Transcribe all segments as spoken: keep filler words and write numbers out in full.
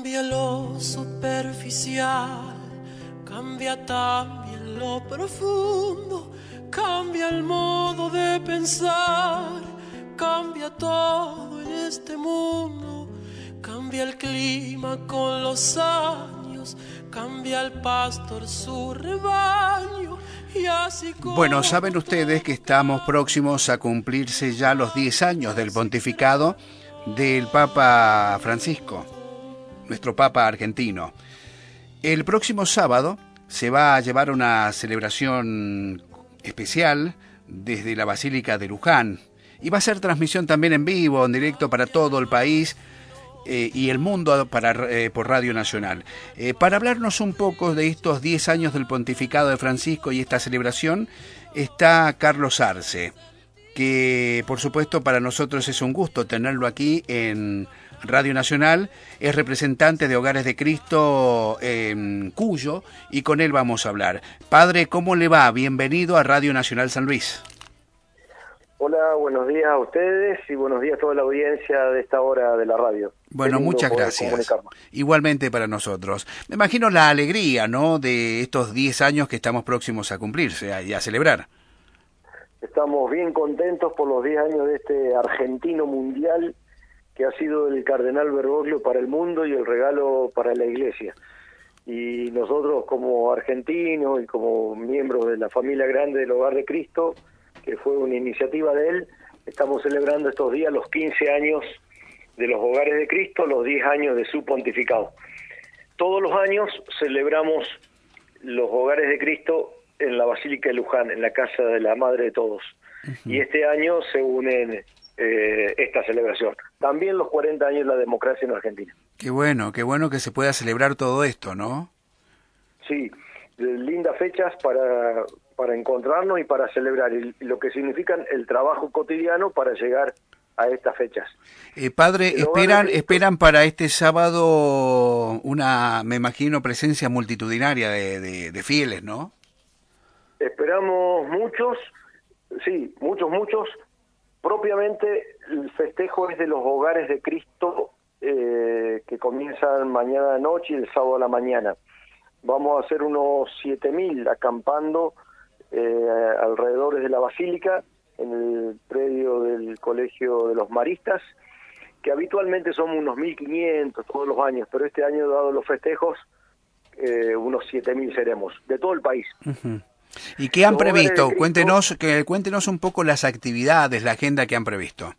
Cambia lo superficial, cambia también lo profundo, cambia el modo de pensar, cambia todo en este mundo, cambia el clima con los años, cambia el pastor su rebaño. Y así como... Bueno, saben ustedes que estamos próximos a cumplirse ya los diez años del pontificado del Papa Francisco, nuestro Papa argentino. El próximo sábado se va a llevar una celebración especial desde la Basílica de Luján y va a ser transmisión también en vivo, en directo para todo el país eh, y el mundo para, eh, por Radio Nacional. Eh, para hablarnos un poco de estos diez años del pontificado de Francisco y esta celebración está Carlos Arce, que por supuesto para nosotros es un gusto tenerlo aquí en Radio Nacional. Es representante de Hogares de Cristo en Cuyo y con él vamos a hablar. Padre, ¿cómo le va? Bienvenido a Radio Nacional San Luis. Hola, buenos días a ustedes y buenos días a toda la audiencia de esta hora de la radio. Bueno, muchas gracias. Igualmente para nosotros. Me imagino la alegría, ¿no?, de estos diez años que estamos próximos a cumplirse y a celebrar. Estamos bien contentos por los diez años de este argentino mundial que ha sido el cardenal Bergoglio para el mundo y el regalo para la Iglesia. Y nosotros como argentinos y como miembros de la familia grande del Hogar de Cristo, que fue una iniciativa de él, estamos celebrando estos días los quince años de los Hogares de Cristo, los diez años de su pontificado. Todos los años celebramos los Hogares de Cristo en la Basílica de Luján, en la casa de la Madre de Todos. Uh-huh. Y este año se unen eh, esta celebración. También los cuarenta años de la democracia en Argentina. Qué bueno, qué bueno que se pueda celebrar todo esto, ¿no? Sí, lindas fechas para, para encontrarnos y para celebrar, y lo que significan el trabajo cotidiano para llegar a estas fechas. Eh, padre, el esperan de... esperan para este sábado una, me imagino, presencia multitudinaria de, de, de fieles, ¿no? Esperamos muchos, sí, muchos, muchos. Propiamente el festejo es de los Hogares de Cristo eh, que comienzan mañana de noche y el sábado a la mañana. Vamos a hacer unos siete mil acampando eh, alrededor de la Basílica, en el predio del Colegio de los Maristas, que habitualmente somos unos mil quinientos todos los años, pero este año, dado los festejos, eh, unos siete mil seremos, de todo el país. Uh-huh. ¿Y qué han los previsto? Cristo, cuéntenos, que, cuéntenos un poco las actividades, la agenda que han previsto.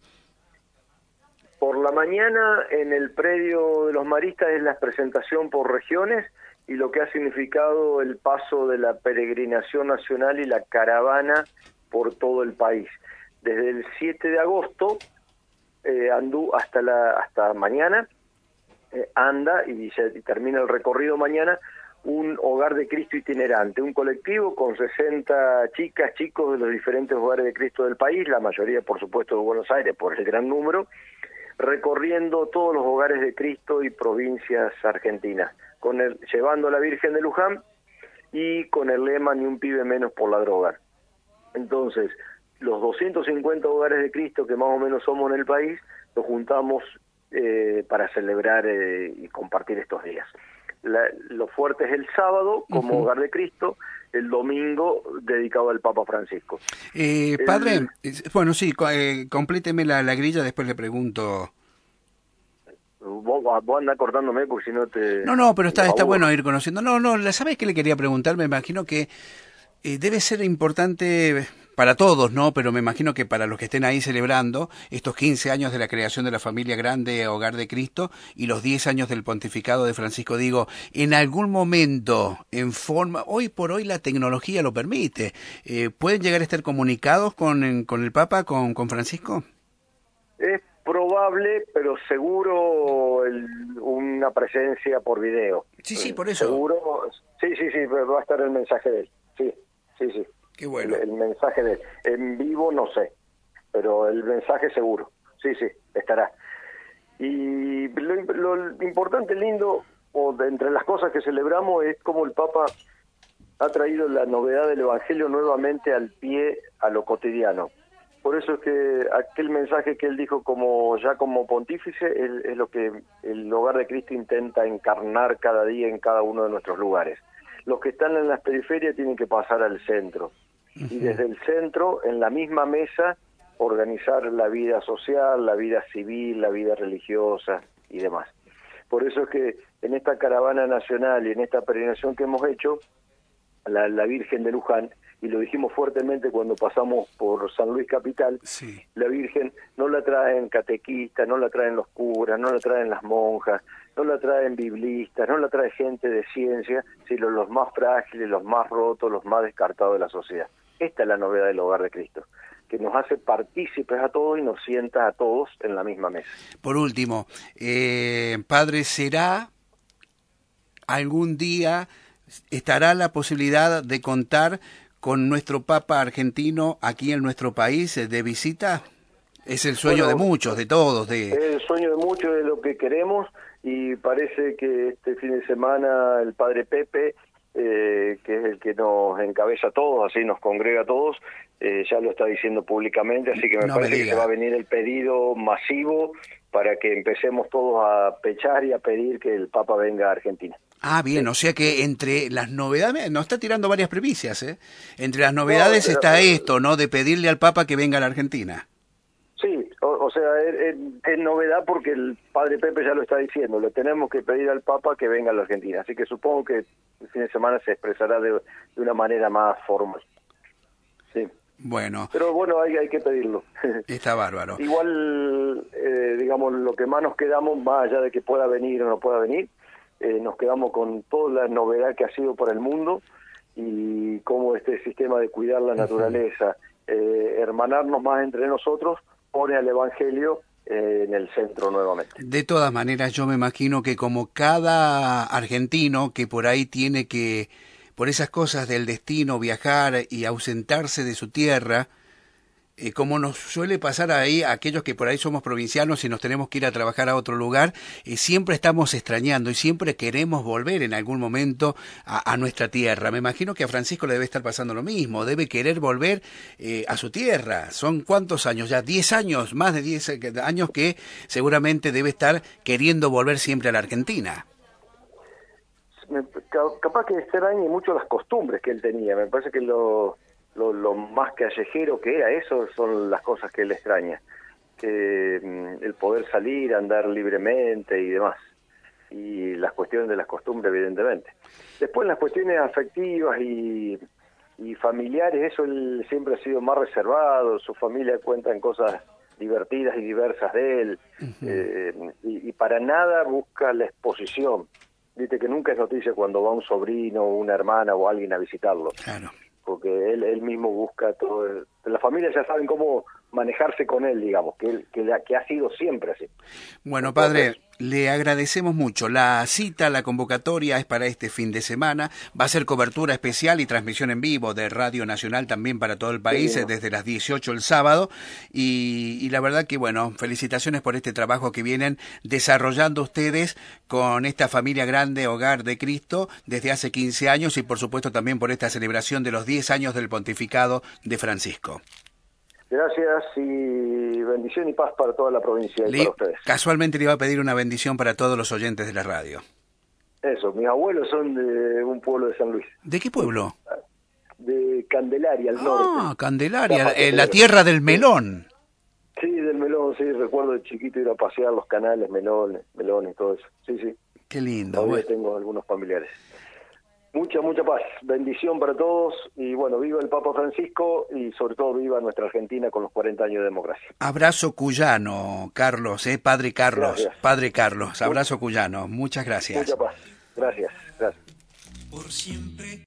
Por la mañana, en el predio de los Maristas, es la presentación por regiones y lo que ha significado el paso de la peregrinación nacional y la caravana por todo el país. Desde el siete de agosto eh, andú hasta la hasta mañana, eh, anda y, se, y termina el recorrido mañana, un Hogar de Cristo itinerante, un colectivo con sesenta chicas, chicos de los diferentes Hogares de Cristo del país, la mayoría por supuesto de Buenos Aires por el gran número, recorriendo todos los Hogares de Cristo y provincias argentinas, con el, llevando a la Virgen de Luján y con el lema "Ni un pibe menos por la droga". Entonces, los doscientos cincuenta Hogares de Cristo que más o menos somos en el país, los juntamos eh, para celebrar eh, y compartir estos días. La, lo fuerte es el sábado como uh-huh. Hogar de Cristo, el domingo dedicado al Papa Francisco. Eh, padre, el, bueno, sí, eh, compléteme la, la grilla, después le pregunto. Vos, vos andás cortándome porque si no te... No, no, pero está, está bueno ir conociendo. No, no, ¿sabés qué le quería preguntar? Me imagino que eh, debe ser importante para todos, ¿no? Pero me imagino que para los que estén ahí celebrando estos quince años de la creación de la familia grande Hogar de Cristo y los diez años del pontificado de Francisco, digo, en algún momento, en forma, hoy por hoy la tecnología lo permite, eh, ¿pueden llegar a estar comunicados con, con el Papa, con, con Francisco? Es probable, pero seguro el, una presencia por video. Sí, sí, por eso. Seguro, sí, sí, sí, va a estar el mensaje de él, sí, sí, sí. Qué bueno. El, el mensaje de él. En vivo no sé, pero el mensaje seguro, sí, sí, estará. Y lo, lo importante, lindo, o de entre las cosas que celebramos, es cómo el Papa ha traído la novedad del Evangelio nuevamente al pie, a lo cotidiano. Por eso es que aquel mensaje que él dijo como ya como pontífice es, es lo que el Hogar de Cristo intenta encarnar cada día en cada uno de nuestros lugares. Los que están en las periferias tienen que pasar al centro. Uh-huh. Y desde el centro, en la misma mesa, organizar la vida social, la vida civil, la vida religiosa y demás. Por eso es que en esta caravana nacional y en esta peregrinación que hemos hecho, la, la Virgen de Luján, y lo dijimos fuertemente cuando pasamos por San Luis Capital, sí. La Virgen no la traen catequistas, no la traen los curas, no la traen las monjas, no la traen biblistas, no la trae gente de ciencia, sino los más frágiles, los más rotos, los más descartados de la sociedad. Esta es la novedad del Hogar de Cristo, que nos hace partícipes a todos y nos sienta a todos en la misma mesa. Por último, eh, Padre, ¿será algún día, estará la posibilidad de contar con nuestro Papa argentino aquí en nuestro país de visita? Es el sueño bueno, de muchos, de todos. De... Es el sueño de muchos, de lo que queremos, y parece que este fin de semana el Padre Pepe, eh, que es el que nos encabeza a todos, así nos congrega a todos, eh, ya lo está diciendo públicamente, así que me no parece me que va a venir el pedido masivo para que empecemos todos a pechar y a pedir que el Papa venga a Argentina. Ah, bien, o sea que entre las novedades, nos está tirando varias primicias, ¿eh? Entre las novedades no, está pero, esto, ¿no? De pedirle al Papa que venga a la Argentina. Sí, o, o sea, es, es, es novedad porque el Padre Pepe ya lo está diciendo, le tenemos que pedir al Papa que venga a la Argentina, así que supongo que el fin de semana se expresará de, de una manera más formal. Sí. Bueno. Pero bueno, hay, hay que pedirlo. Está bárbaro. Igual, eh, digamos, lo que más nos quedamos, más allá de que pueda venir o no pueda venir, Eh, nos quedamos con toda la novedad que ha sido por el mundo y cómo este sistema de cuidar la naturaleza, eh, hermanarnos más entre nosotros, pone al Evangelio eh, en el centro nuevamente. De todas maneras, yo me imagino que como cada argentino que por ahí tiene que, por esas cosas del destino, viajar y ausentarse de su tierra, Eh, como nos suele pasar ahí a aquellos que por ahí somos provincianos y nos tenemos que ir a trabajar a otro lugar, eh, siempre estamos extrañando y siempre queremos volver en algún momento a, a nuestra tierra. Me imagino que a Francisco le debe estar pasando lo mismo, debe querer volver eh, a su tierra. ¿Son cuántos años ya? ¿Diez años? Más de diez años que seguramente debe estar queriendo volver siempre a la Argentina. Capaz que extrañe mucho las costumbres que él tenía, me parece que lo... Lo, lo más callejero que era, eso son las cosas que él extraña, que mm, el poder salir, andar libremente y demás, y las cuestiones de las costumbres evidentemente. Después las cuestiones afectivas y, y familiares, eso él siempre ha sido más reservado, su familia cuenta en cosas divertidas y diversas de él, uh-huh. eh, y, y para nada busca la exposición. Viste que nunca es noticia cuando va un sobrino, una hermana o alguien a visitarlo. Claro. Porque él, él mismo busca todo. El, las familias ya saben cómo manejarse con él, digamos, que, él, que, la, que ha sido siempre así. Bueno, Padre, entonces, le agradecemos mucho. La cita, la convocatoria es para este fin de semana. Va a ser cobertura especial y transmisión en vivo de Radio Nacional también para todo el país, sí, ¿no? Desde las dieciocho el sábado. Y, y la verdad que, bueno, felicitaciones por este trabajo que vienen desarrollando ustedes con esta familia grande, Hogar de Cristo, desde hace quince años y, por supuesto, también por esta celebración de los diez años del pontificado de Francisco. Gracias y bendición y paz para toda la provincia y le, para ustedes. Casualmente le iba a pedir una bendición para todos los oyentes de la radio. Eso, mis abuelos son de un pueblo de San Luis. ¿De qué pueblo? De Candelaria, al ah, norte. Ah, Candelaria, eh, la tierra del melón. Sí, del melón, sí, recuerdo de chiquito ir a pasear los canales, melones, melones, todo eso. Sí, sí. Qué lindo. Todavía bueno. tengo algunos familiares. Mucha, mucha paz, bendición para todos y bueno, viva el Papa Francisco y sobre todo viva nuestra Argentina con los cuarenta años de democracia. Abrazo cuyano, Carlos, eh, Padre Carlos, gracias. Padre Carlos, abrazo cuyano, muchas gracias. Mucha paz, gracias, gracias. Por siempre.